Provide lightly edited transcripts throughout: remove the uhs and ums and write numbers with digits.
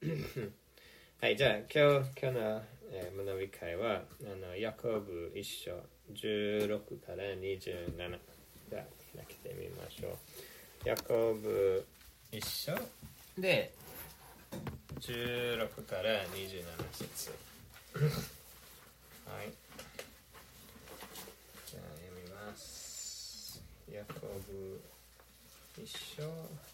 はい、じゃあ今日の、学び会はヤコブ1章16から27。じゃあ開けてみましょう。ヤコブ1章で16から27節はい。じゃあ読みます。ヤコブ1章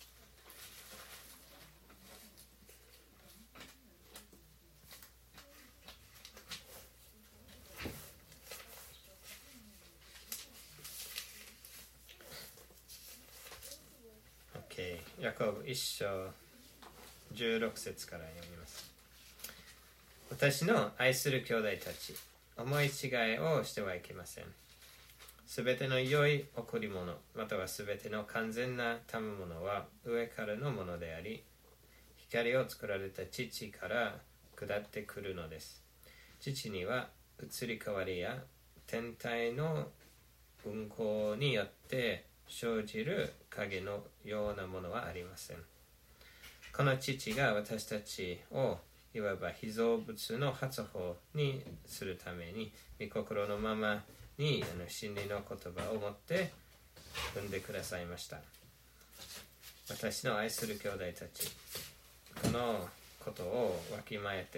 ヤコブ1章16節から読みます。私の愛する兄弟たち、思い違いをしてはいけません。すべての良い贈り物、またはすべての完全な賜物は上からのものであり、光を作られた父から下ってくるのです。父には移り変わりや天体の運行によって生じる影のようなものはありません。この父が私たちをいわば被造物の初歩にするために御心のままに真理の言葉を持って産んでくださいました。私の愛する兄弟たち、このことをわきまえて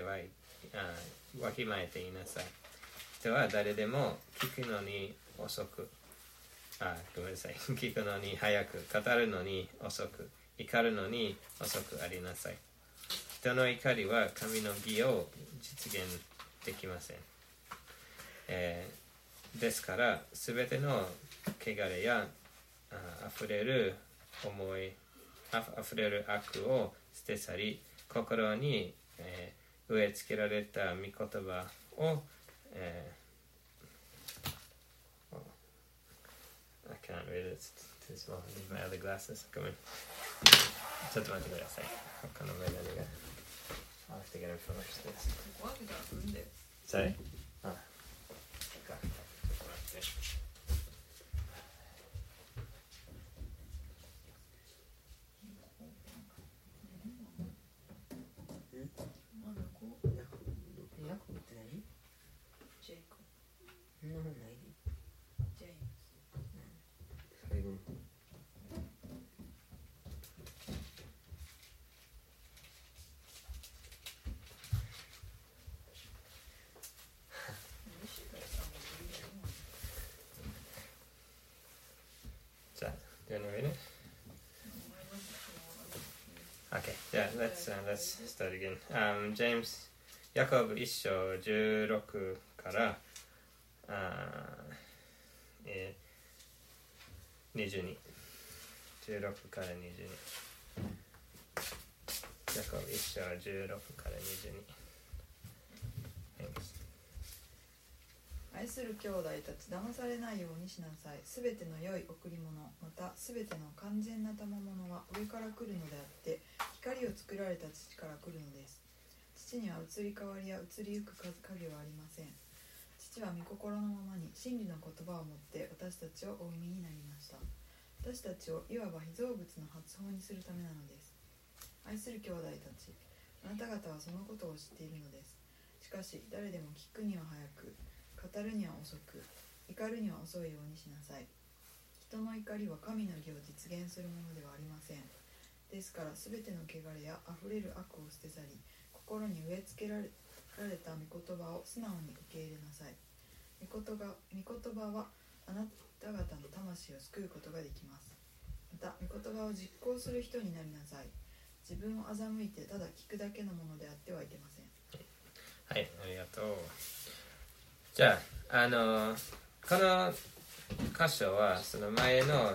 いなさい。人は誰でも聞くのに遅く、聞くのに早く、語るのに遅く、怒るのに遅くありなさい。人の怒りは神の義を実現できません。ですから、すべての汚れやあふれる悪を捨て去り、心に、植え付けられた御言葉を、I can't read it. Too small. I need my other glasses. Come in. ちょっと待ってください。他のメガネが。I'll have to get him finished this. ここ開けたら来るんで。 Sorry? あ、そっか。ちょっと待って。 ヤコブって何？ ジェイコそんな本ないで。 ジェイムス。 最後。じゃあ、do you want to read it? Okay, yeah, let's start again. James, ヤコブ1章16から22。16から22。ヤコブ1章16から22。 愛する兄弟たち、騙されないようにしなさい。すべての良い贈り物、またすべての完全な賜物は上から来るのであって、光を作られた父から来るのです。父には移り変わりや移りゆく影はありません。父は御心のままに真理の言葉を持って私たちをお産みになりました。私たちをいわば被造物の発砲にするためなのです。愛する兄弟たち、あなた方はそのことを知っているのです。しかし誰でも聞くには早く、語るには遅く、怒るには遅いようにしなさい。人の怒りは神の義を実現するものではありません。ですからすべての汚れやあふれる悪を捨て去り、心に植え付けられた御言葉を素直に受け入れなさい。御言葉はあなた方の魂を救うことができます。また御言葉を実行する人になりなさい。自分を欺いてただ聞くだけのものであってはいけません。 はい、ありがとう。じゃあ、この箇所はその前の、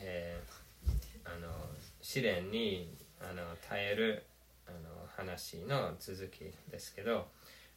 試練に耐える話の続きですけど、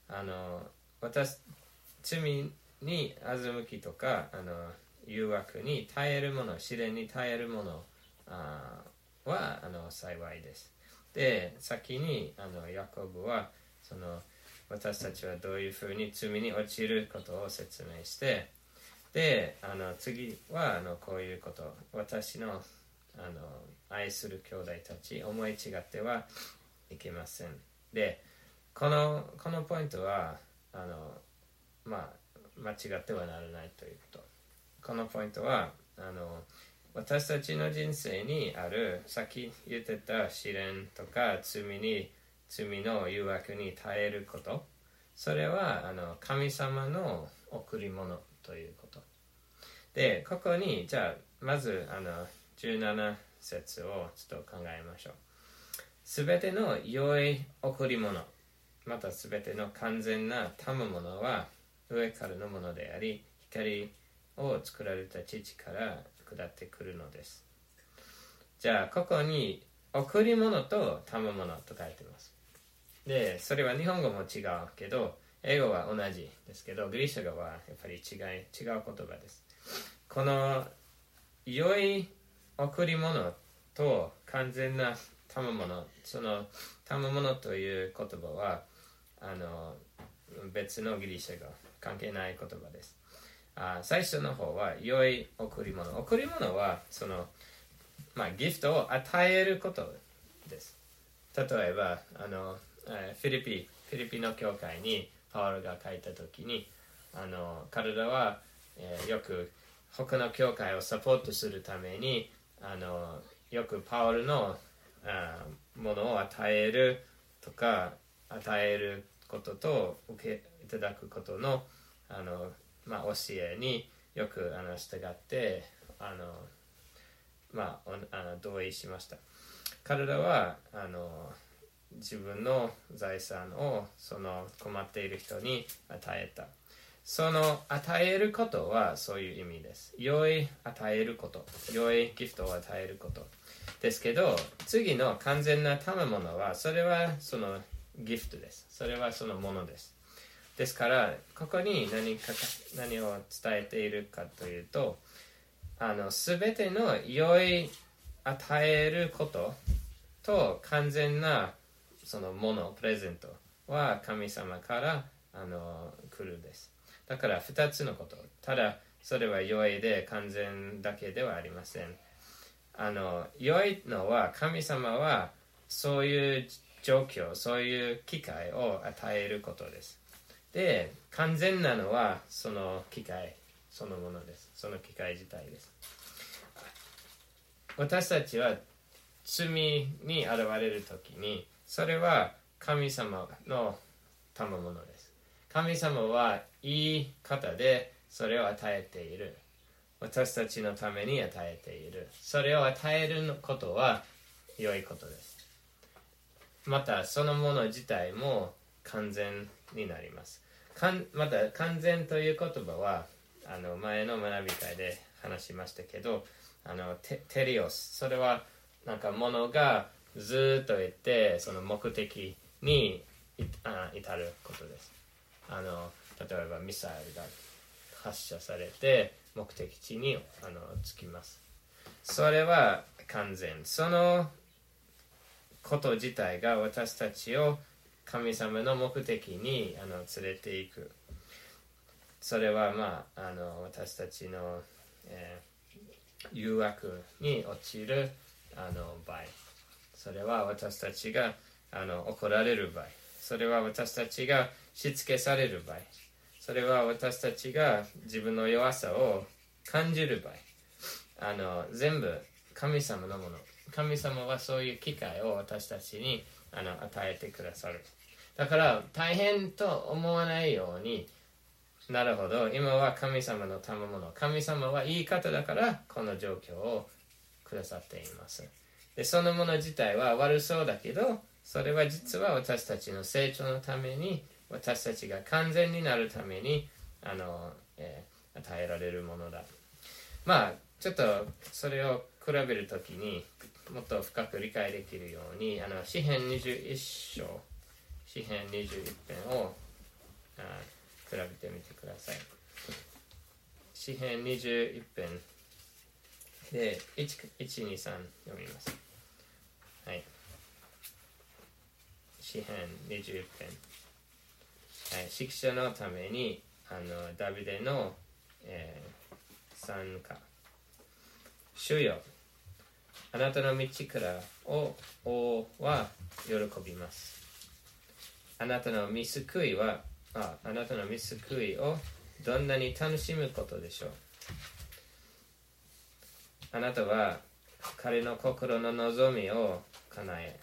罪に欺きとか誘惑に耐えるもの、試練に耐えるものは幸いです。で、先にヤコブはその私たちはどういうふうに罪に落ちることを説明して、で次はこういうこと、私の愛する兄弟たち、思い違ってはいけません。 で、このポイントは間違ってはならないということ。このポイントは私たちの人生にある、さっき言ってた試練とか罪の誘惑に耐えること、それは神様の贈り物ということで、ここにじゃあまず17節をちょっと考えましょう。すべての良い贈り物、またすべての完全な賜物は上からのものであり、光を作られた父から下ってくるのです。じゃあここに贈り物と賜物と書いてます。で、それは日本語も違うけど、英語は同じですけど、ギリシャ語はやっぱり違う言葉です。この良い贈り物と完全な賜物、その賜物という言葉は別のギリシャ語、関係ない言葉です。最初の方は良い贈り物。贈り物はギフトを与えることです。例えばフィリピの教会にパウロが書いた時に彼らは、よく他の教会をサポートするためによくパウロのものを与えるとか、与えることと受けいただくことの教えによく従って同意しました。彼らは自分の財産をその困っている人に与えた。その与えることはそういう意味です。良い与えること、良いギフトを与えることですけど、次の完全な賜物はそれはそのギフトです。それはそのものです。ですからここに何を伝えているかというと、すべての良い与えることと完全なそのもの、プレゼントは神様から来るです。だから2つのこと。ただそれは良いで完全だけではありません。良いのは神様はそういう状況、そういう機会を与えることです。で、完全なのはその機会そのものです。その機会自体です。私たちは罪に現れるときに、それは神様の賜物です。神様はいい方でそれを与えている。私たちのために与えている。それを与えることは良いことです。またそのもの自体も完全になります。また完全という言葉は前の学び会で話しましたけど、テリオス、それはなんかものがずっといてその目的に至ることです。例えばミサイルが発射されて目的地に着きます。それは完全。そのこと自体が私たちを神様の目的に連れていく。それは私たちの、誘惑に陥る場合、それは私たちが怒られる場合、それは私たちがしつけされる場合、それは私たちが自分の弱さを感じる場合、全部神様のもの。神様はそういう機会を私たちに与えてくださる。だから大変と思わないように、なるほど、今は神様の賜物、神様はいい方だからこの状況をくださっています。で、そのもの自体は悪そうだけど、それは実は私たちの成長のために、私たちが完全になるために与えられるものだ。ちょっとそれを比べるときにもっと深く理解できるように、詩編21章、詩編21編を比べてみてください。詩編21編で 1,2,3 読みます。はい。詩編21編、指揮者のためにダビデの、賛歌。主よ、あなたの道から王は喜びます。 あなたの見救いをどんなに楽しむことでしょう。あなたは彼の心の望みを叶え、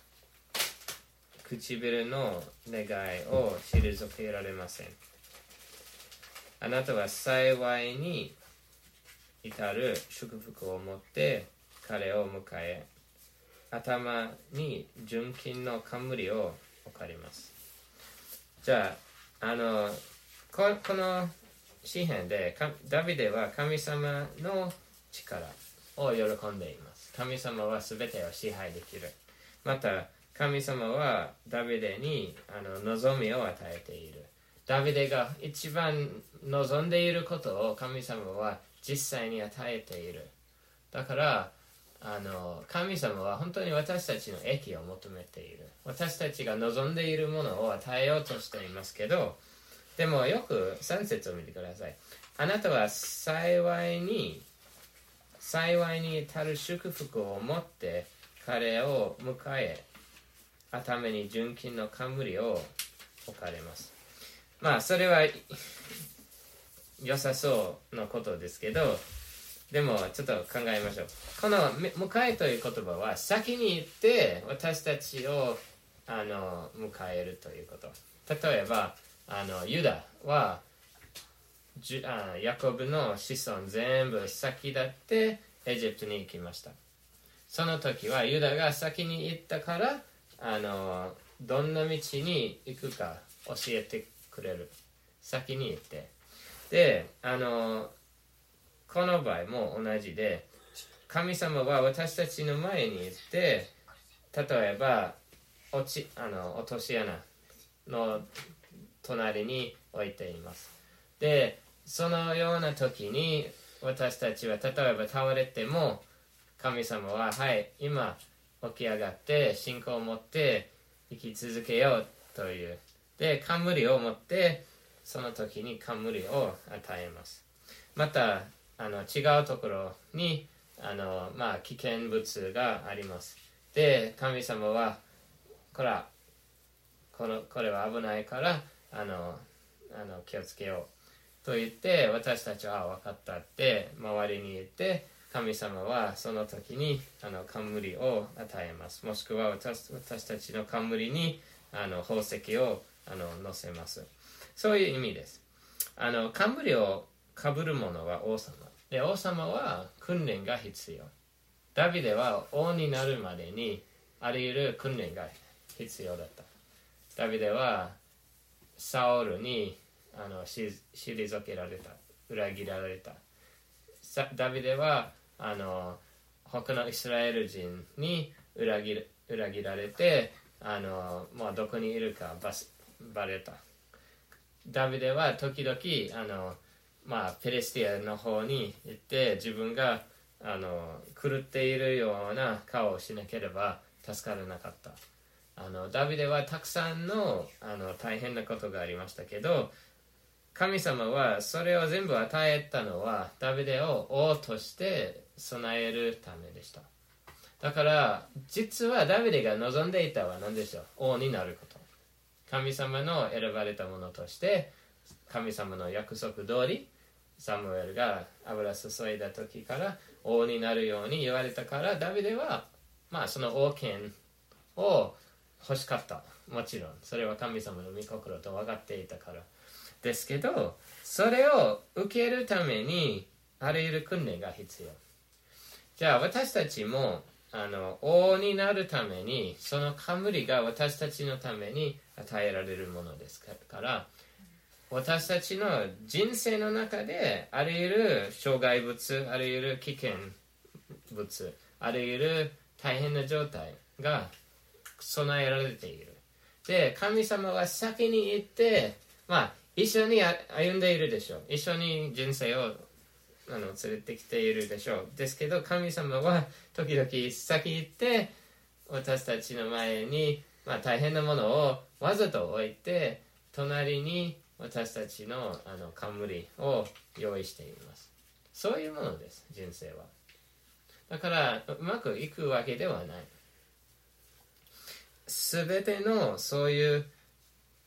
唇の願いを退けられません。あなたは幸いに至る祝福を持って彼を迎え、頭に純金の冠を置かれます。じゃあ、この詩篇でダビデは神様の力を喜んでいます。神様は全てを支配できる。また神様はダビデに望みを与えている。ダビデが一番望んでいることを神様は実際に与えている。だから神様は本当に私たちの益を求めている。私たちが望んでいるものを与えようとしていますけど、でもよく3節を見てください。あなたは幸いに至る祝福を持って彼を迎え、頭に純金の冠を置かれます。まあそれは良さそうなことですけど、でもちょっと考えましょう。この迎えという言葉は先に行って私たちを迎えるということ。例えばユダはヤコブの子孫全部先立ってエジプトに行きました。その時はユダが先に行ったからどんな道に行くか教えてくれる。先に行って。で、この場合も同じで、神様は私たちの前に行って、例えば落とし穴の隣に置いています。で、そのような時に私たちは例えば倒れても、神様ははい今起き上がって信仰を持って生き続けようという。で、冠を持ってその時に冠を与えます。また違うところに危険物があります。で、神様はこれは危ないから気をつけようと言って、私たちは分かったって周りに言って、神様はその時に冠を与えます。もしくは私たちの冠に宝石を乗せます。そういう意味です。冠をかぶる者は王様で、王様は訓練が必要。ダビデは王になるまでにあらゆる訓練が必要だった。ダビデはサウルに退けられた、裏切られた。ダビデは他のイスラエル人に裏切られてどこにいるかバレた。ダビデは時々ペレスティアの方に行って自分が狂っているような顔をしなければ助からなかった。ダビデはたくさんの大変なことがありましたけど、神様はそれを全部与えたのはダビデを王として備えるためでした。だから実はダビデが望んでいたのは何でしょう。王になること。神様の選ばれたものとして神様の約束通りサムエルが油注いだ時から王になるように言われたから、ダビデはその王権を欲しかった。もちろんそれは神様の御心と分かっていたからですけど、それを受けるためにあらゆる訓練が必要。じゃあ私たちも王になるためにその冠が私たちのために与えられるものですから、私たちの人生の中であらゆる障害物、あらゆる危険物、あらゆる大変な状態が備えられている。で、神様は先に行って一緒に歩んでいるでしょう。一緒に人生を連れてきているでしょう。ですけど神様は時々先行って私たちの前に、大変なものをわざと置いて隣に私たちの冠を用意しています。そういうものです、人生は。だからうまくいくわけではない。すべてのそういう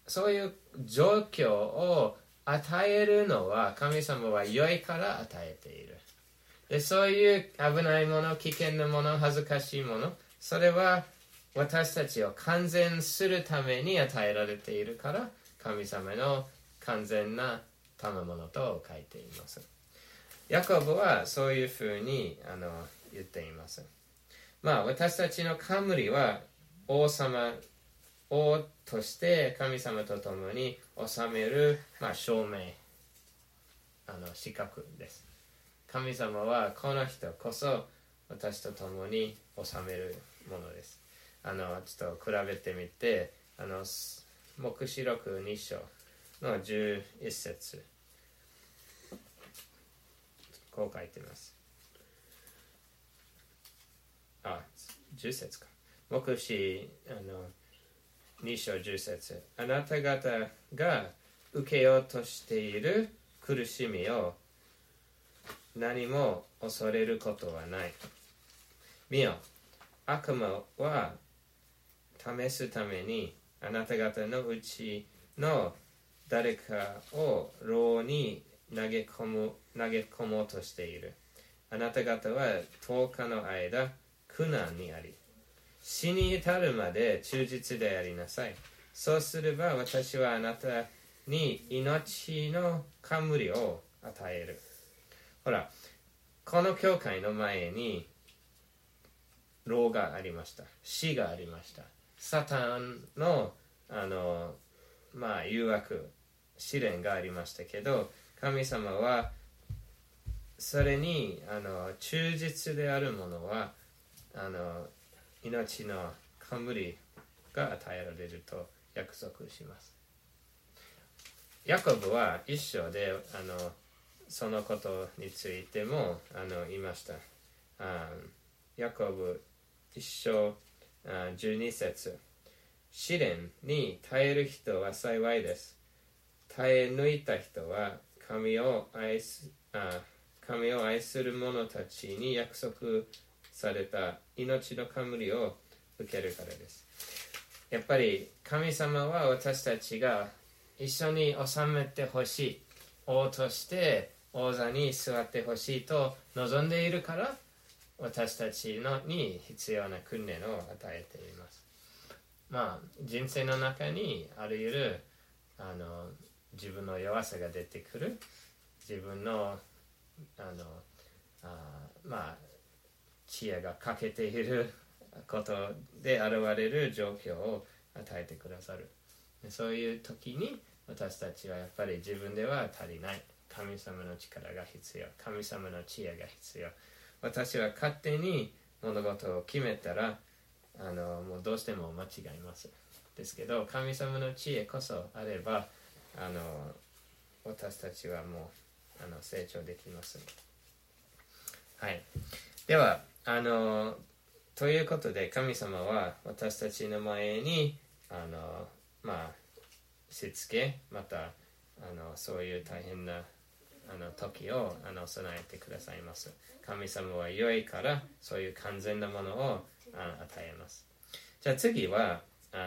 そういう状況を与えるのは神様は良いから与えている。で、そういう危ないもの、危険なもの、恥ずかしいもの、それは私たちを完全するために与えられているから、神様の完全な賜物と書いています。ヤコブはそういうふうに言っています。私たちの冠は王として神様と共に治める、証明、資格です。神様はこの人こそ私と共に治めるものです。ちょっと比べてみて、黙示録2章の11節、こう書いてます。10節か。黙示2章10節、あなた方が受けようとしている苦しみを何も恐れることはない。見よ、悪魔は試すためにあなた方のうちの誰かを牢に投げ込もうとしている。あなた方は10日の間苦難にあり、死に至るまで忠実でありなさい。そうすれば私はあなたに命の冠を与える。ほら、この教会の前に牢がありました。死がありました。サタンの誘惑、試練がありましたけど、神様はそれに忠実である者は命の冠が与えられると約束します。ヤコブは一章でそのことについても言いました。ヤコブ一章12節、試練に耐える人は幸いです。耐え抜いた人は神を愛する者たちに約束された命の冠を受けるからです。やっぱり神様は私たちが一緒に治めてほしい、王として王座に座ってほしいと望んでいるから、私たちに必要な訓練を与えています。人生の中にあらゆる自分の弱さが出てくる、自分の知恵が欠けていることで現れる状況を与えてくださる。そういう時に私たちはやっぱり自分では足りない。神様の力が必要。神様の知恵が必要。私は勝手に物事を決めたらもうどうしても間違います。ですけど神様の知恵こそあれば私たちはもう成長できます。はい。ではということで神様は私たちの前にしつけ、またそういう大変な時を備えてくださいます。神様は良いからそういう完全なものを与えます。じゃあ次は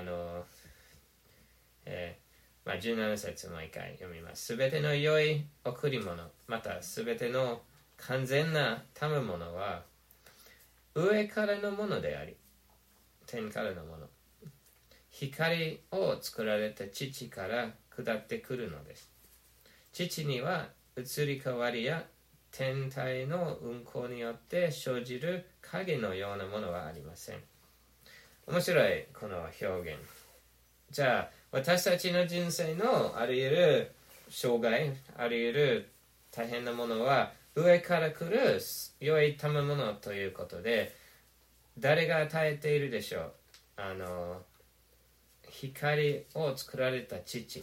17節もう一回読みます。すべての良い贈り物、またすべての完全な賜物は上からのものであり、天からのもの、光を作られた父から下ってくるのです。父には移り変わりや天体の運行によって生じる影のようなものはありません。面白いこの表現。じゃあ私たちの人生のあらゆる障害、あらゆる大変なものは上から来る良い賜物ということで、誰が与えているでしょう。光を作られた父。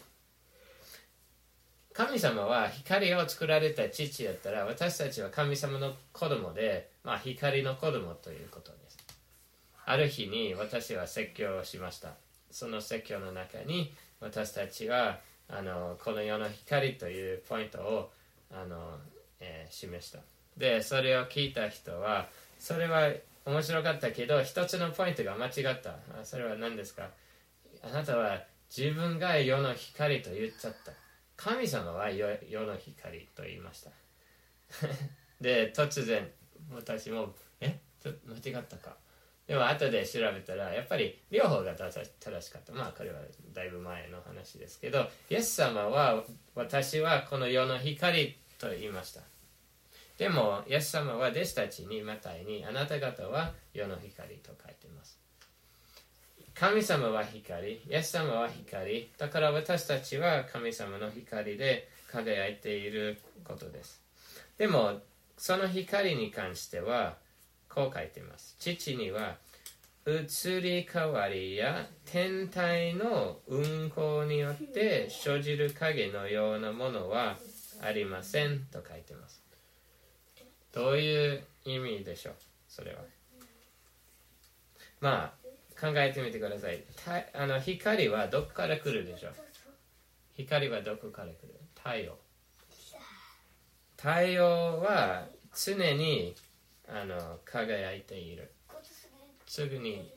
神様は光を作られた父だったら、私たちは神様の子供で、光の子供ということです。ある日に私は説教をしました。その説教の中に私たちはこの世の光というポイントを示した。で、それを聞いた人は、それは面白かったけど、一つのポイントが間違った。それは何ですか？あなたは自分が世の光と言っちゃった。神様は世の光と言いましたで突然私も間違ったか。でも後で調べたらやっぱり両方が正しかった。まあこれはだいぶ前の話ですけど、イエス様は私はこの世の光と言いました。でもイエス様は弟子たちにマタイにあなた方は世の光と書いています。神様は光、イエス様は光、だから私たちは神様の光で輝いていることです。でもその光に関してはこう書いています。父には移り変わりや天体の運行によって生じる影のようなものはありませんと書いています。どういう意味でしょう、それは。まあ考えてみてください。光はどこから来るでしょう。光はどこから来る。太陽。太陽は常に輝いている。すぐに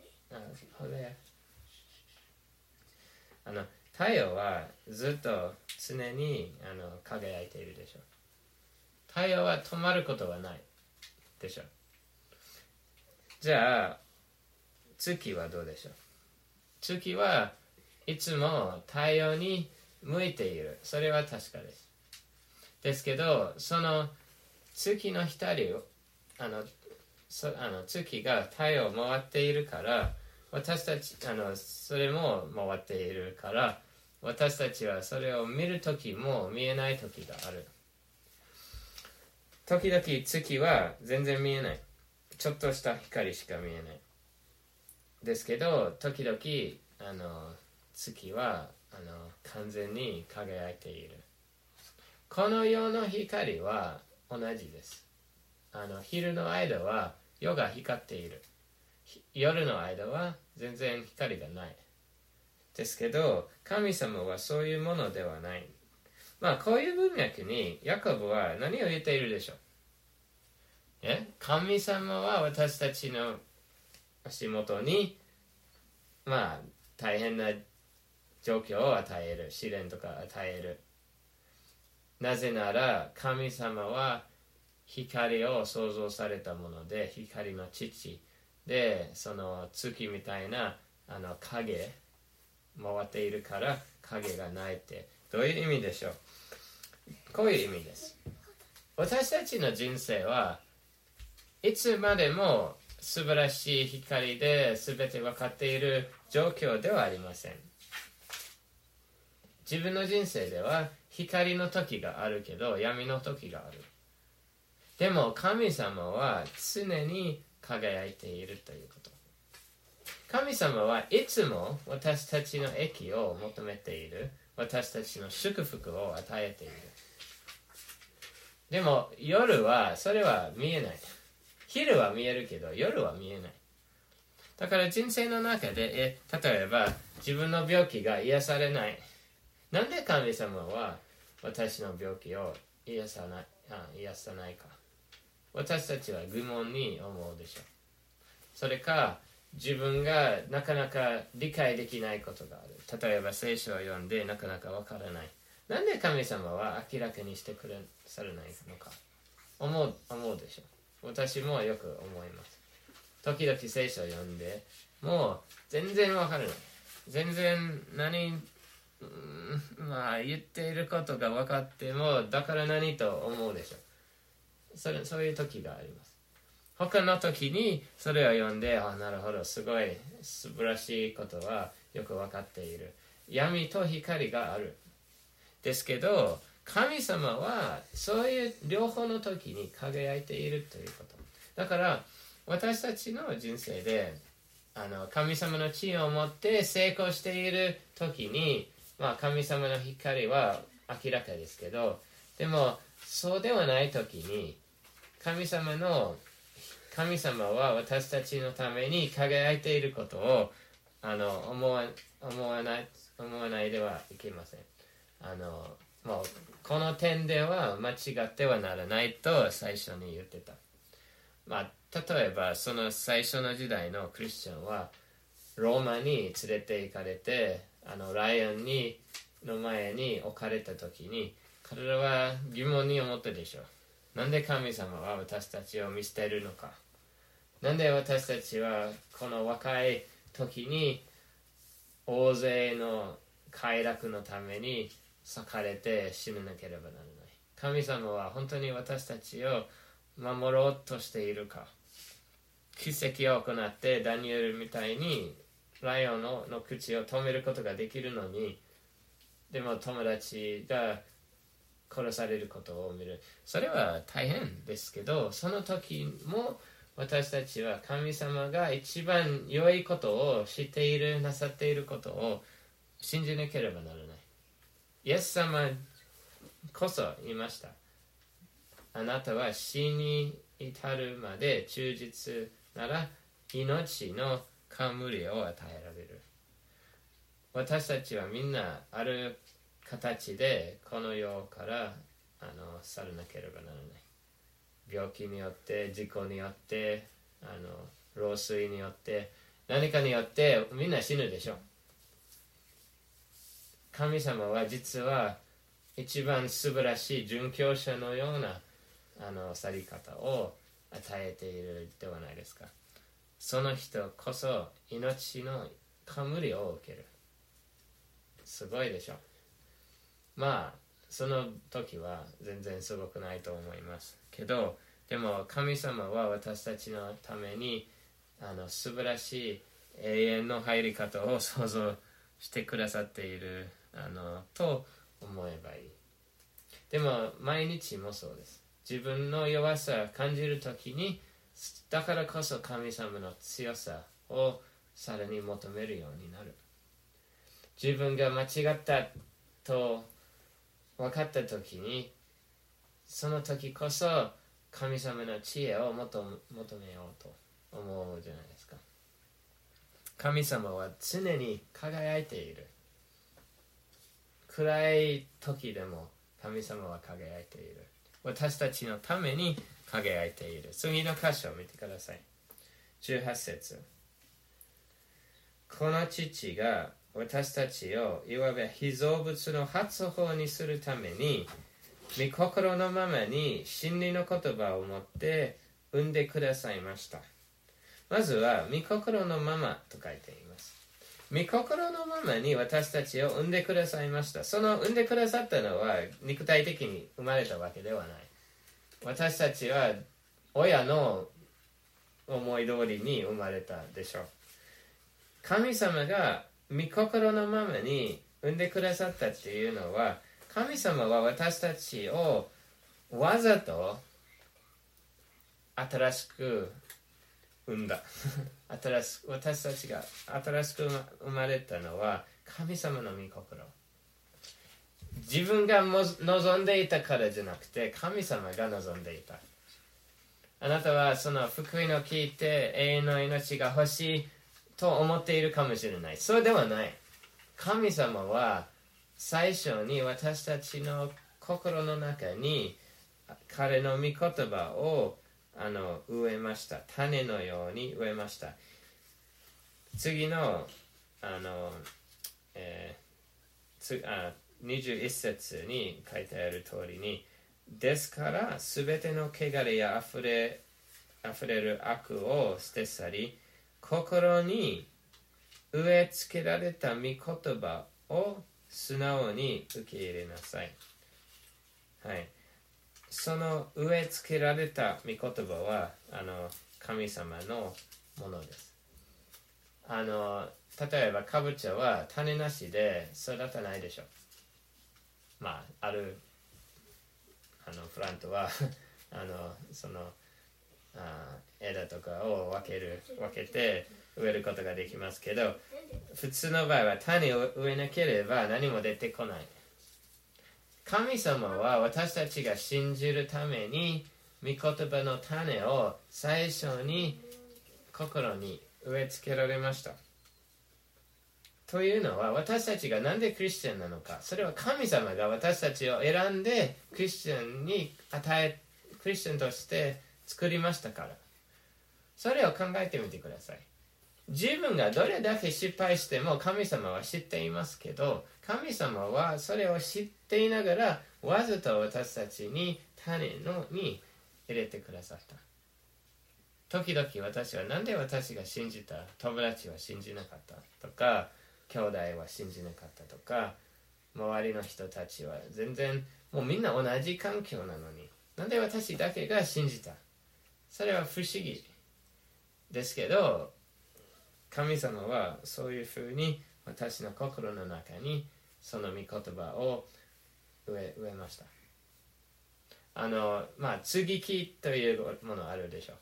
太陽はずっと常に輝いているでしょう。太陽は止まることはないでしょう。じゃあ月はどうでしょう。月はいつも太陽に向いている。それは確かです。ですけどその月の光を月が太陽を回っているから私たちそれも回っているから私たちはそれを見るときも見えないときがある。時々月は全然見えない。ちょっとした光しか見えない。ですけど時々月は完全に輝いている。この世の光は同じです。昼の間は夜が光っている。夜の間は全然光がない。ですけど神様はそういうものではない。まあこういう文脈にヤコブは何を言っているでしょう。神様は私たちの足元にまあ大変な状況を与える。試練とか与える。なぜなら神様は光を創造されたもので光の父でその月みたいな影回っているから影がないってどういう意味でしょう。こういう意味です。私たちの人生はいつまでも素晴らしい光で全て分かっている状況ではありません。自分の人生では光の時があるけど闇の時がある。でも神様は常に輝いているということ。神様はいつも私たちの益を求めている。私たちの祝福を与えている。でも夜はそれは見えない。昼は見えるけど夜は見えない。だから人生の中で例えば自分の病気が癒されない。なんで神様は私の病気を癒さないか。私たちは疑問に思うでしょう。それか自分がなかなか理解できないことがある。例えば聖書を読んでなかなかわからない。なんで神様は明らかにしてくださらないのか思うでしょう。私もよく思います。時々聖書を読んでもう全然わからない。全然言っていることが分かってもだから何と思うでしょう。そういう時があります。他の時にそれを読んでなるほどすごい素晴らしいことはよく分かっている。闇と光がある。ですけど神様はそういう両方の時に輝いているということ。だから私たちの人生で神様の知恵を持って成功している時に、神様の光は明らかですけど、でもそうではない時に神様は私たちのために輝いていることを思わないではいけません。もうこの点では間違ってはならないと最初に言ってた。例えばその最初の時代のクリスチャンはローマに連れて行かれてライオンの前に置かれた時に彼らは疑問に思ったでしょう。なんで神様は私たちを見捨てるのか。なんで私たちはこの若い時に大勢の快楽のために裂かれて死ななければならない。神様は本当に私たちを守ろうとしているか。奇跡を行ってダニエルみたいにライオンの口を止めることができるのに、でも友達が殺されることを見る。それは大変ですけど、その時も私たちは神様が一番良いことをしている、なさっていることを信じなければならない。イエス様こそ言いました。あなたは死に至るまで忠実なら命の冠を与えられる。私たちはみんなある形でこの世から去らなければならない。病気によって、事故によって、老衰によって、何かによってみんな死ぬでしょう。神様は実は一番素晴らしい殉教者のような去り方を与えているではないですか。その人こそ命の冠を受ける。すごいでしょ。まあその時は全然すごくないと思いますけど、でも神様は私たちのために素晴らしい永遠の入り方を想像してくださっていると思えばいい。でも毎日もそうです。自分の弱さを感じるときに、だからこそ神様の強さをさらに求めるようになる。自分が間違ったと分かったときに、その時こそ神様の知恵を求めようと思うじゃないですか。神様は常に輝いている。暗い時でも神様は輝いている。私たちのために輝いている。次の箇所を見てください。18節。この父が私たちをいわば被造物の初歩にするために、御心のままに真理の言葉を持って産んでくださいました。まずは御心のままと書いています。御心のままに私たちを産んでくださいました。その産んでくださったのは肉体的に生まれたわけではない。私たちは親の思い通りに生まれたでしょう。神様が御心のままに産んでくださったっていうのは、神様は私たちをわざと新しく産んだ。私たちが新しく生まれたのは神様の御心。自分が望んでいたからじゃなくて、神様が望んでいた。あなたはその福音を聞いて永遠の命が欲しいと思っているかもしれない。そうではない。神様は最初に私たちの心の中に彼の御言葉を植えました。種のように植えました。次の21節に書いてある通りに、ですからすべての汚れやあふれる悪を捨て去り、心に植え付けられた御言葉を素直に受け入れなさい。はい。その植え付けられた御言葉は神様のものです。例えばかぼちゃは種なしで育たないでしょ。まああるプラントはその枝とかを分けて植えることができますけど、普通の場合は種を植えなければ何も出てこない。神様は私たちが信じるために御言葉の種を最初に心に植え付けられました。というのは、私たちがなんでクリスチャンなのか、それは神様が私たちを選んでクリスチャンとして作りましたから。それを考えてみてください。 自分がどれだけ失敗しても神様は知っていますけど、神様はそれを知っていながらわざと私たちに種に入れてくださった。時々私はなんで私が信じた友達は信じなかったとか、兄弟は信じなかったとか、周りの人たちは全然もうみんな同じ環境なのになんで私だけが信じた。それは不思議ですけど、神様はそういうふうに私の心の中にその御言葉を植えました。接ぎ木というものあるでしょ。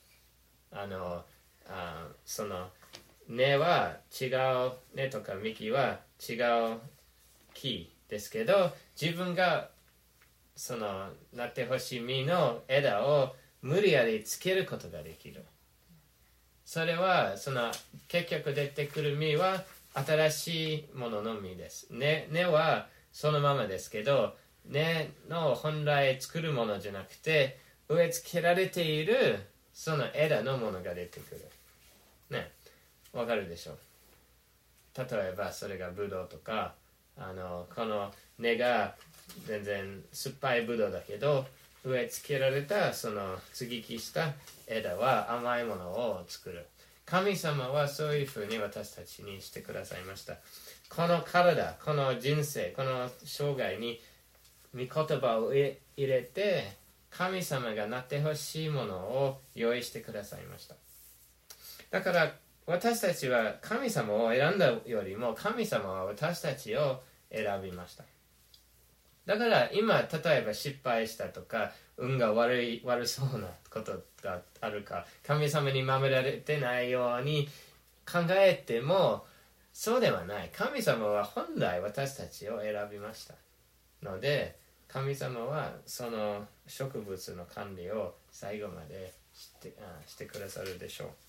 その根は違う、根とか幹は違う木ですけど、自分がそのなってほしい実の枝を無理やりつけることができる。それはその結局出てくる実は新しいものの実です。根はそのままですけど、根の本来作るものじゃなくて植え付けられているその枝のものが出てくる。ね、わかるでしょう。例えばそれがブドウとか、この根が全然酸っぱいブドウだけど、植え付けられたその接ぎ木した枝は甘いものを作る。神様はそういうふうに私たちにしてくださいました。この体、この人生、この生涯に御言葉を入れて、神様がなってほしいものを用意してくださいました。だから私たちは神様を選んだよりも、神様は私たちを選びました。だから今例えば失敗したとか運が悪そうなことがあるか、神様に守られてないように考えてもそうではない。神様は本来私たちを選びましたので、神様はその植物の管理を最後までしてくださるでしょう。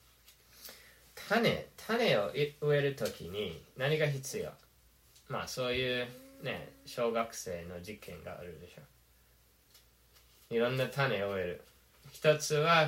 種を植えるときに何が必要？そういうね、小学生の実験があるでしょう。いろんな種を植える。一つは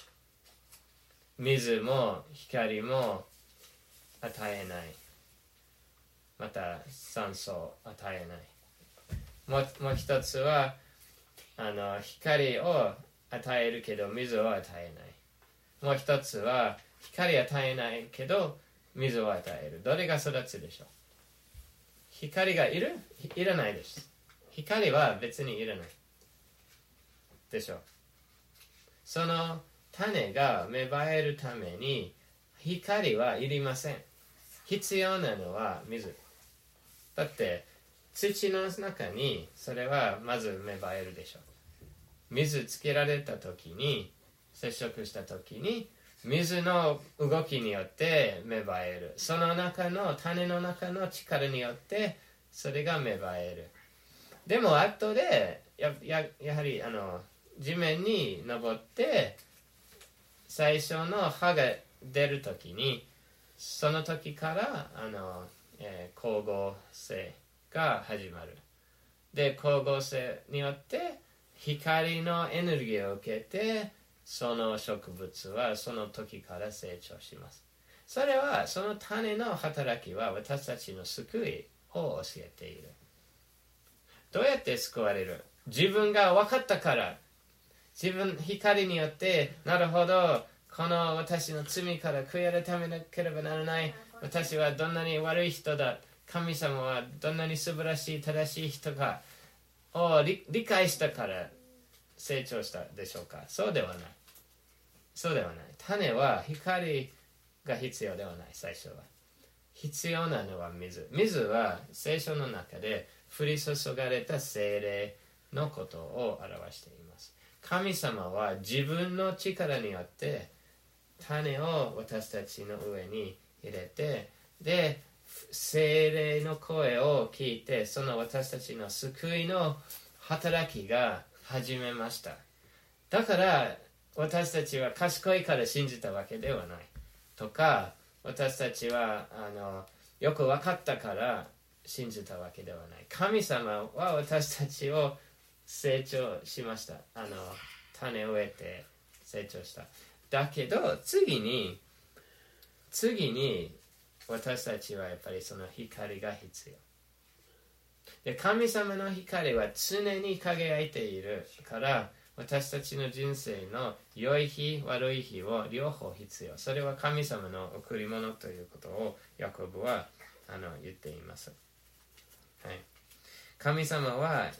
水も光も与えない。また酸素を与えない。もう一つは光を与えるけど水を与えない。もう一つは光与えないけど水を与える。どれが育つでしょう？光がいらないです。光は別にいらないでしょう。その種が芽生えるために光はいりません。必要なのは水。だって土の中にそれはまず芽生えるでしょう。水つけられた時に、接触した時に水の動きによって芽生える。その中の種の中の力によってそれが芽生える。でも後で やはり地面に登って最初の葉が出る時に、その時から光合成が始まる。で、光合成によって光のエネルギーを受けて、その植物はその時から成長します。それはその種の働きは私たちの救いを教えている。どうやって救われる？自分が分かったから、光によってなるほど、この私の罪から悔い改めなければならない。私はどんなに悪い人だ。神様はどんなに素晴らしい正しい人かを理解したから成長したでしょうか？そうではない。そうではない。種は光が必要ではない。最初は必要なのは水。水は聖書の中で降り注がれた聖霊のことを表しています。神様は自分の力によって種を私たちの上に入れて、で聖霊の声を聞いて、その私たちの救いの働きが始めました。だから私たちは賢いから信じたわけではないとか、私たちはよく分かったから信じたわけではない。神様は私たちを成長しました。種を植えて成長した。だけど次に次に私たちはやっぱりその光が必要で、神様の光は常に輝いているから、私たちの人生の良い日悪い日を両方必要。それは神様の贈り物ということをヤコブは言っています、はい、神様は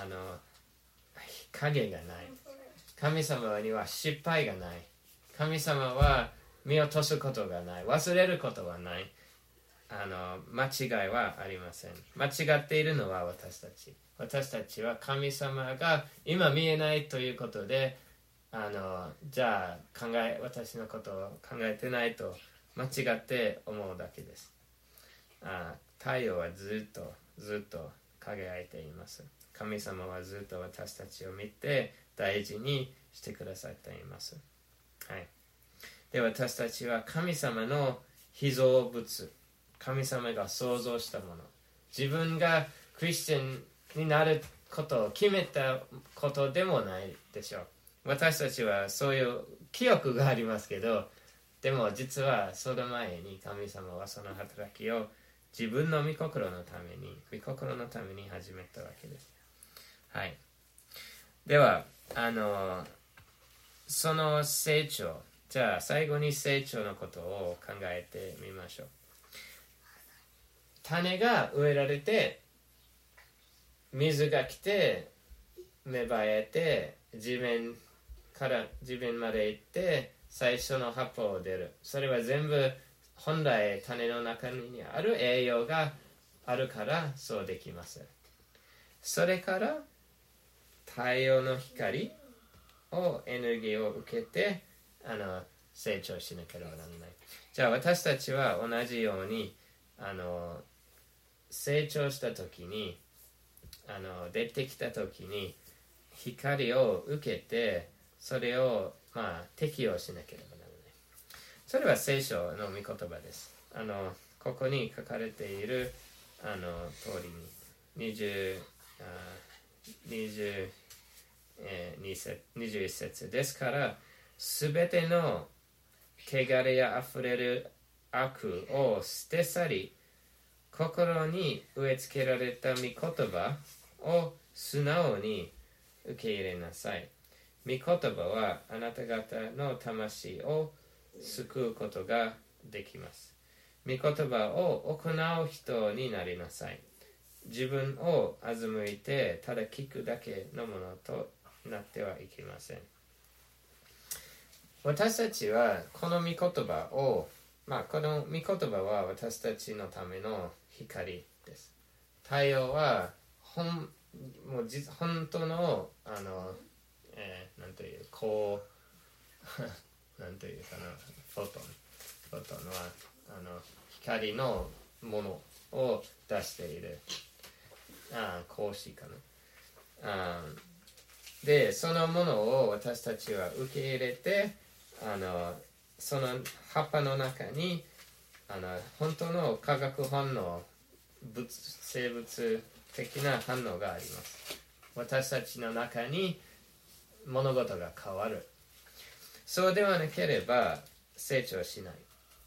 影がない。神様には失敗がない。神様は見落とすことがない。忘れることはない。間違いはありません。間違っているのは私たち。私たちは神様が今見えないということで、じゃあ私のことを考えてないと間違って思うだけです。太陽はずっと輝いています。神様はずっと私たちを見て大事にしてくださっています。はい。で、私たちは神様の被造物、神様が創造したもの、自分がクリスチャンになることを決めたことでもないでしょう。私たちはそういう記憶がありますけど、でも実はその前に神様はその働きを自分の御心のために始めたわけです。はい。ではその成長、じゃあ最後に成長のことを考えてみましょう。種が植えられて、水が来て、芽生えて、地面まで行って、最初の葉っぱを出る。それは全部本来種の中にある栄養があるからそうできます。それから太陽の光をエネルギーを受けて成長しなければならない。じゃあ私たちは同じように成長した時に出てきた時に光を受けて、それを適用しなければならない。それは聖書の御言葉です。ここに書かれている通りに21節ですから、すべての汚れやあふれる悪を捨て去り、心に植え付けられた御言葉を素直に受け入れなさい。御言葉はあなた方の魂を救うことができます。御言葉を行う人になりなさい。自分を欺いてただ聞くだけのものとなってはいけません。私たちはこの御言葉を、この御言葉は私たちのための光です。太陽は本当のなんというなんというかな、フォトンは光のものを出している格子かな。でそのものを私たちは受け入れて、その葉っぱの中に本当の化学反応、生物的な反応があります。私たちの中に物事が変わる。そうではなければ成長しない。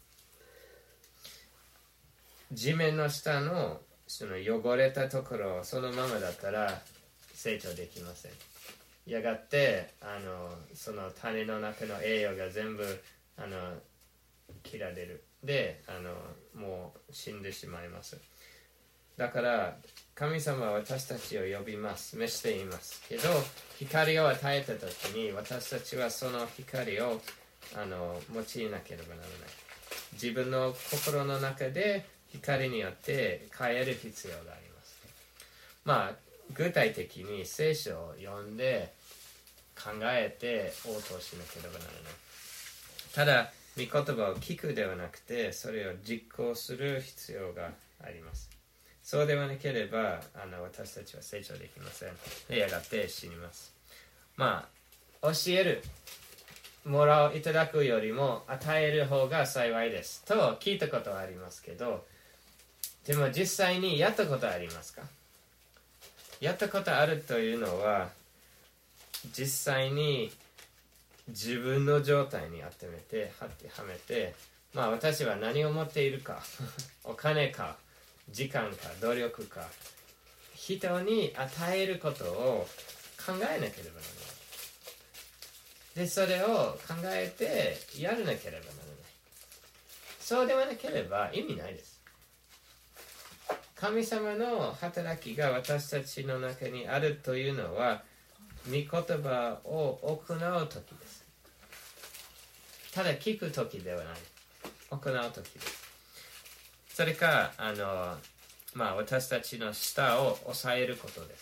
地面の下のその汚れたところそのままだったら成長できません。やがてその種の中の栄養が全部切られる。でもう死んでしまいます。だから神様は私たちを呼びます。召していますけど、光を与えたときに私たちはその光を用いなければならない。自分の心の中で光によって変える必要があります。具体的に聖書を読んで考えて応答しなければならない。ただ御言葉を聞くではなくて、それを実行する必要があります。そうではなければ私たちは成長できません。でやがて死にます。教える、いただくよりも与える方が幸いですと聞いたことはありますけど、でも実際にやったことはありますか？やったことあるというのは、実際に自分の状態に当てはめてまあ私は何を持っているかお金か時間か努力か人に与えることを考えなければならない。でそれを考えてやらなければならない。そうではなければ意味ないです。神様の働きが私たちの中にあるというのは御言葉を行う時です。ただ聞く時ではない、行う時です。それか私たちの舌を抑えることです。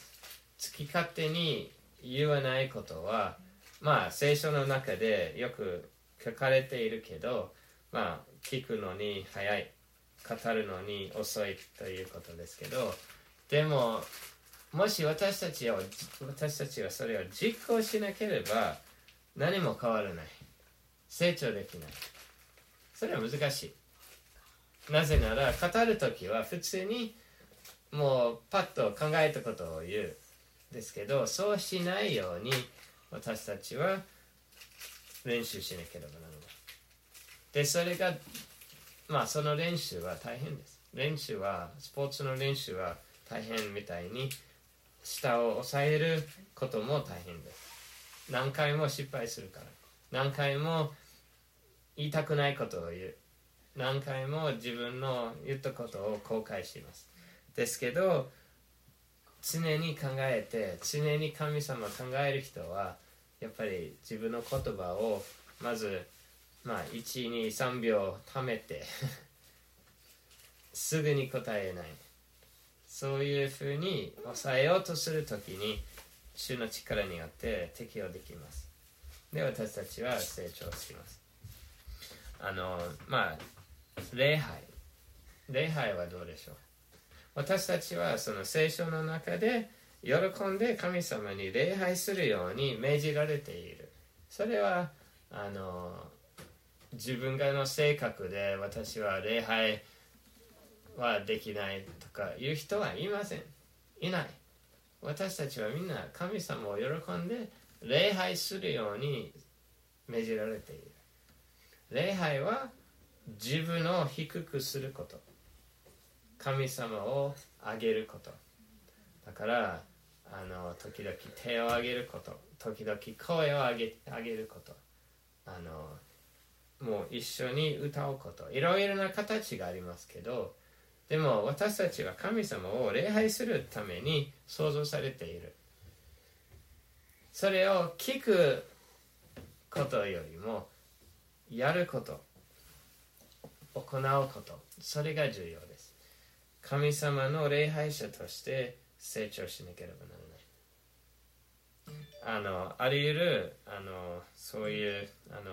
好き勝手に言わないことは聖書の中でよく書かれているけど、聞くのに早い、語るのに遅いということですけど、でももし私たちはそれを実行しなければ何も変わらない、成長できない。それは難しい。なぜなら語るときは普通にもうパッと考えたことを言うですけど、そうしないように私たちは練習しなければならない。でそれがその練習は大変です。スポーツの練習は大変みたいに舌を抑えることも大変です。何回も失敗するから、何回も言いたくないことを言う、何回も自分の言ったことを後悔します。ですけど常に考えて、常に神様を考える人はやっぱり自分の言葉をまず1、2、3秒貯めてすぐに答えない、そういうふうに抑えようとするときに主の力によって適応できます。で私たちは成長します。礼拝はどうでしょう。私たちはその聖書の中で喜んで神様に礼拝するように命じられている。それは自分がの性格で私は礼拝はできないとかいう人はいません。いない。私たちはみんな神様を喜んで礼拝するように命じられている。礼拝は自分を低くすること、神様を上げること。だから時々手を上げること、時々声を上げること、もう一緒に歌うこと、いろいろな形がありますけど、でも私たちは神様を礼拝するために創造されている。それを聞くことよりもやること、行うこと、それが重要です。神様の礼拝者として成長しなければならない。あり得るそういう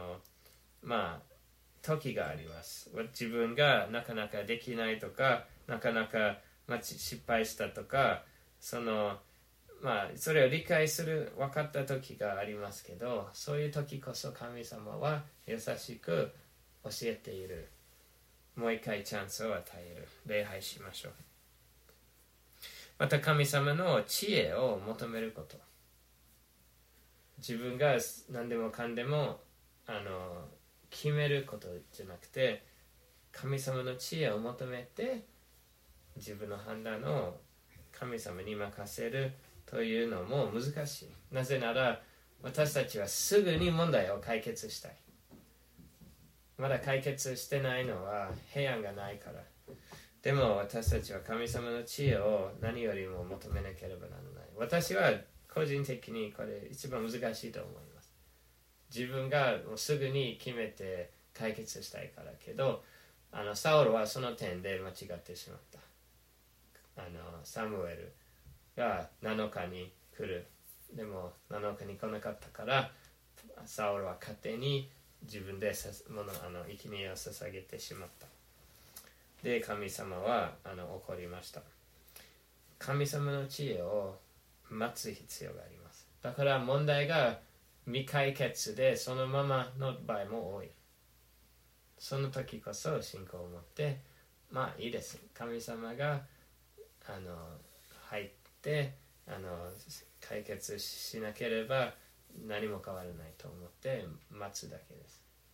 時があります。自分がなかなかできないとか、なかなか失敗したとか、それを理解する分かった時がありますけど、そういう時こそ神様は優しく教えている。もう一回チャンスを与える。礼拝しましょう。また神様の知恵を求めること。自分が何でもかんでも決めることじゃなくて、神様の知恵を求めて自分の判断を神様に任せるというのも難しい。なぜなら私たちはすぐに問題を解決したい。まだ解決してないのは平安がないから。でも私たちは神様の知恵を何よりも求めなければならない。私は個人的にこれ一番難しいと思います。自分がもうすぐに決めて解決したいからけど、サウルはその点で間違ってしまった。サムエルが7日に来る。でも7日に来なかったから、サウルは勝手に自分で生贄を捧げてしまった。で、神様は怒りました。神様の知恵を待つ必要があります。だから問題が未解決でそのままの場合も多い。その時こそ信仰を持って、いいです。神様が入って解決しなければ何も変わらないと思って待つだけです。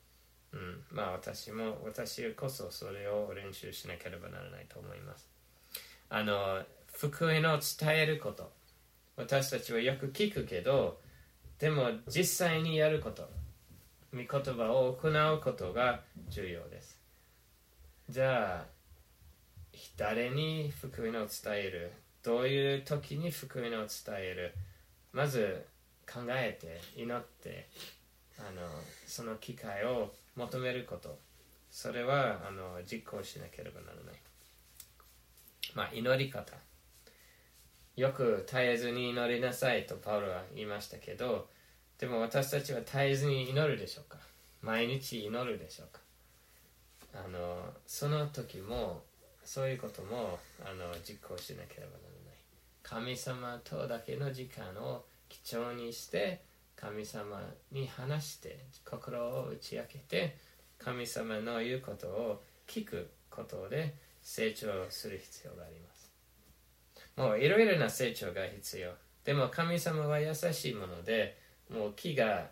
まあ私こそそれを練習しなければならないと思います。福音を伝えること、私たちはよく聞くけど、でも実際にやること、御言葉を行うことが重要です。じゃあ誰に福音を伝える、どういう時に福音を伝える、まず考えて祈ってその機会を求めること、それは実行しなければならない。祈り方、よく絶えずに祈りなさいとパウロは言いましたけど、でも私たちは絶えずに祈るでしょうか？毎日祈るでしょうか？その時もそういうことも実行しなければならない。神様とだけの時間を貴重にして神様に話して心を打ち明けて神様の言うことを聞くことで成長する必要があります。もういろいろな成長が必要。でも神様は優しいもので、もう木が、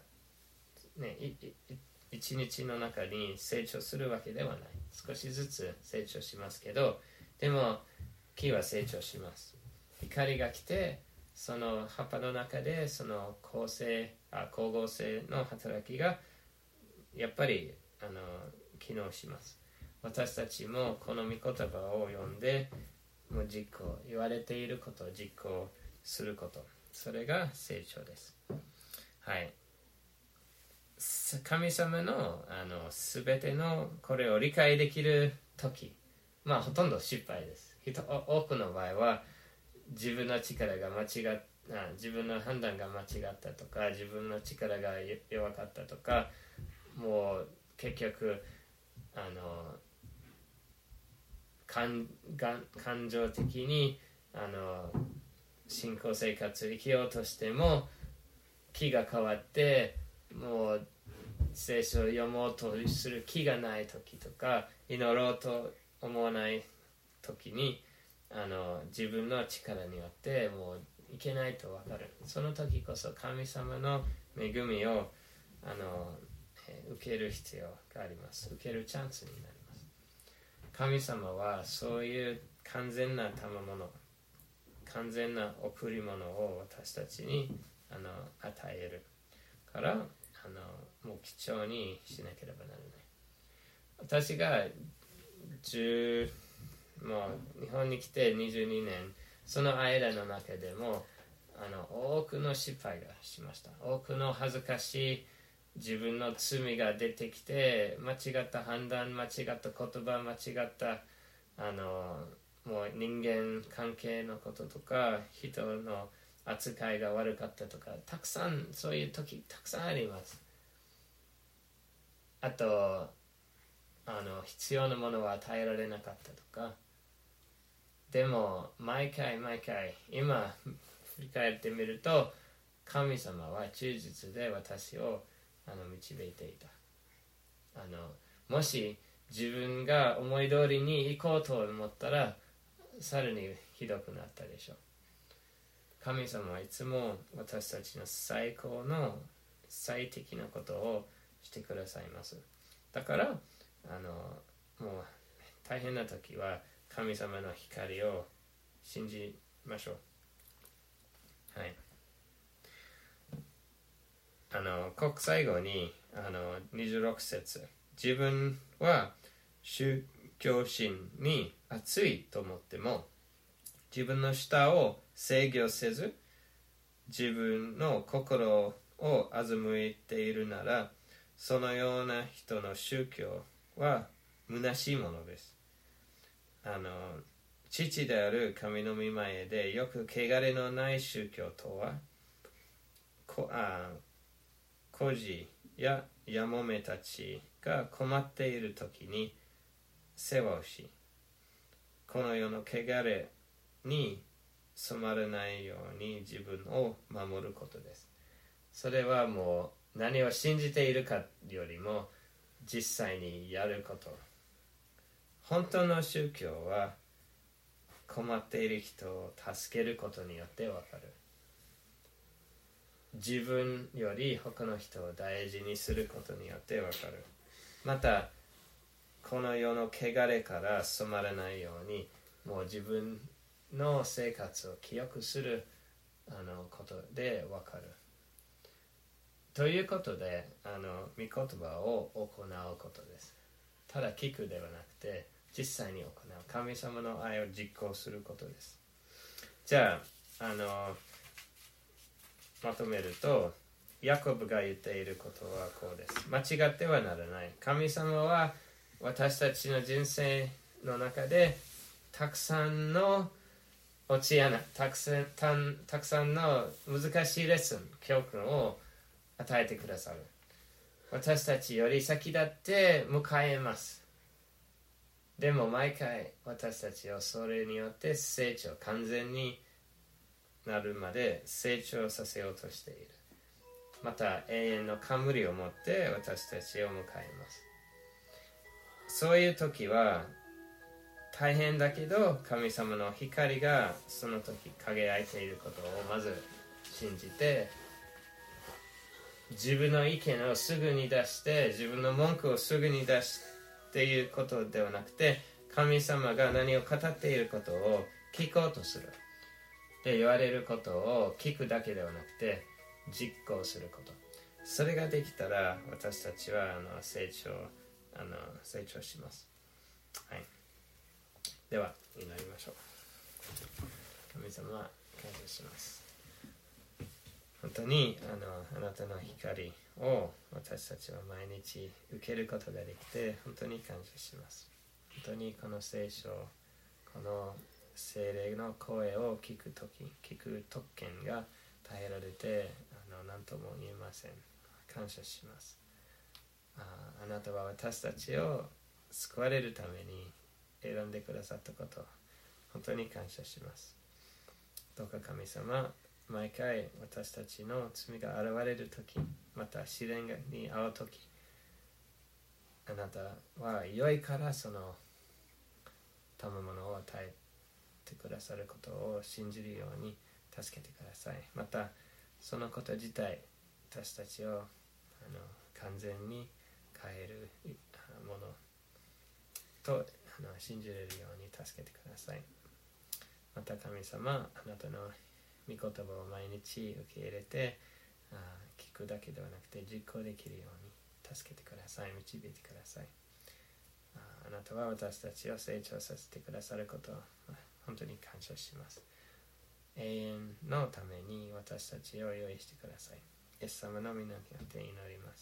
一日の中に成長するわけではない。少しずつ成長しますけど、でも木は成長します。光が来てその葉っぱの中でその光合成の働きがやっぱり機能します。私たちもこの御言葉を読んでもう言われていることを実行すること、それが成長です。はい。神様のすべてのこれを理解できるとき、ほとんど失敗です。多くの場合は自分の力が自分の判断が間違ったとか、自分の力が弱かったとか、もう結局感情的に信仰生活生きようとしても気が変わってもう聖書を読もうとする気がない時とか、祈ろうと思わない時に自分の力によってもういけないと分かる。その時こそ神様の恵みを受ける必要があります。受けるチャンスになります。神様はそういう完全な賜物、完全な贈り物を私たちに与えるからもう貴重にしなければならない。私がもう日本に来て22年、その間の中でも多くの失敗がしました。多くの恥ずかしい自分の罪が出てきて、間違った判断、間違った言葉、間違ったもう人間関係のこととか、人の扱いが悪かったとか、たくさんそういう時たくさんあります。あと必要なものは与えられなかったとか。でも毎回今振り返ってみると、神様は忠実で私を導いていた。もし自分が思い通りに行こうと思ったらさらにひどくなったでしょう。神様はいつも私たちの最高の最適なことをしてくださいます。だからもう大変な時は神様の光を信じましょう。はい。最後に26節、自分は宗教心に熱いと思っても自分の舌を制御せず自分の心を欺いているなら、そのような人の宗教は虚しいものです。父である神の御前でよく汚れのない宗教とは、孤児ややもめたちが困っている時に世話をし、この世の汚れに染まらないように自分を守ることです。それはもう何を信じているかよりも実際にやること。本当の宗教は困っている人を助けることによってわかる。自分より他の人を大事にすることによってわかる。 またこの世の汚れから染まらないように、もう自分の生活を記憶することで分かる。ということで、御言葉を行うことです。ただ聞くではなくて、実際に行う。神様の愛を実行することです。じゃあ、まとめると、ヤコブが言っていることはこうです。間違ってはならない。神様は私たちの人生の中でたくさんの落ち穴、たくさんの難しいレッスン、教訓を与えてくださる。私たちより先立って迎えます。でも毎回私たちをそれによって完全になるまで成長させようとしている。また永遠の冠を持って私たちを迎えます。そういう時は大変だけど、神様の光がその時輝いていることをまず信じて、自分の意見をすぐに出して、自分の文句をすぐに出すっていうことではなくて、神様が何を語っていることを聞こうとする。で、言われることを聞くだけではなくて実行すること。それができたら私たちは成長します。はい。では祈りましょう。神様、感謝します。本当にあなたの光を私たちは毎日受けることができて本当に感謝します。本当にこの聖書、この聖霊の声を聞く特権が与えられて何とも言えません。感謝します。あなたは私たちを救われるために選んでくださったこと、本当に感謝します。どうか神様、毎回私たちの罪が現れるとき、また試練に遭うとき、あなたは良いからその賜物を与えてくださることを信じるように助けてください。またそのこと自体、私たちを完全に変えるものと信じれるように助けてください。また神様、あなたの御言葉を毎日受け入れて聞くだけではなくて実行できるように助けてください。導いてください。あなたは私たちを成長させてくださることを本当に感謝します。永遠のために私たちを用意してください。イエス様の皆によって祈ります。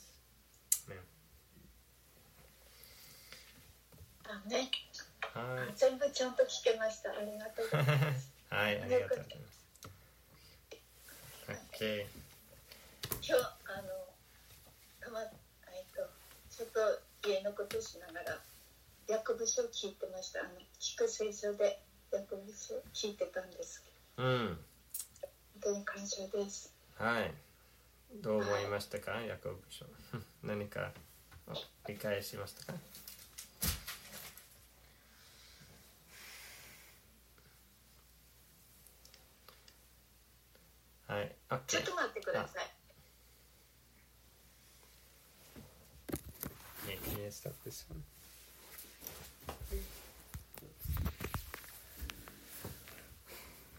アーメン。 はい。 全部ちゃんと聞けました。ありがとうございます。 はい、ありがとうございます。OK。 今日ちょっと家のことしながらヤコブ書を聞いてました。聞く聖書でヤコブ書を聞いてたんですけど、本当に感謝です。 はい。どう思いましたか、ヤコブ書。何か理解しましたか？はい、OK。 ちょっと待ってください。 Can you stop this one?